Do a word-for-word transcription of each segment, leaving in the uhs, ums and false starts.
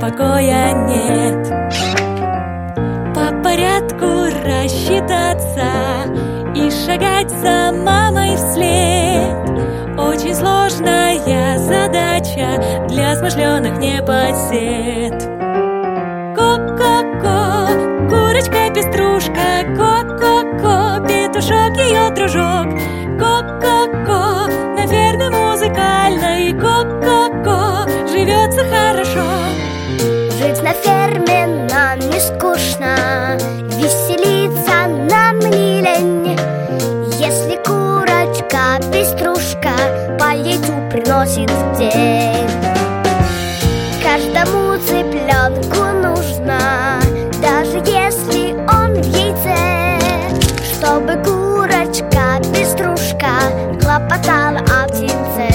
покоя нет. По порядку рассчитаться и шагать за мамой вслед. Очень сложная задача для смышленых непосед. Ко-ко-ко, курочка-пеструшка, ко-ко-ко, петушок ее дружок. Ко-ко-ко, на ферме музыкальной, ко-ко-ко, живется хорошо. Жить на ферме нам не скучно, веселиться нам не лень. Если курочка-пеструшка по яйцу приносит в день. Каждому цыпленку нужно, даже если он в яйце, чтобы курочка-пеструшка хлопотала о птенце.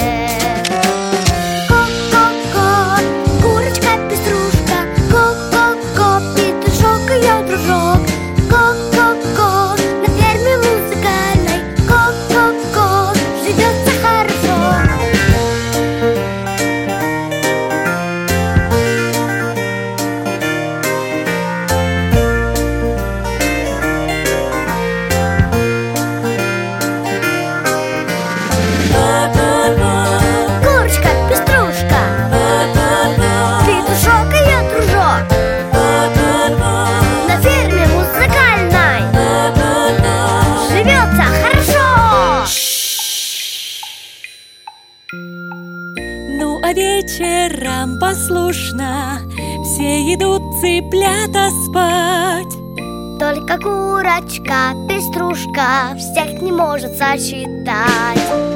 Ко-ко-ко, курочка-пеструшка, ко-ко-ко, петушок ее дружок. Ко-ко-ко, на ферме музыкальной, ко-ко-ко, живется хорошо. Курочка-пеструшка, петушок ее дружок. На ферме музыкальной живется хорошо. Ну а вечером послушно все идут цыплята спать. Только курочка-пеструшка всех не может сосчитать.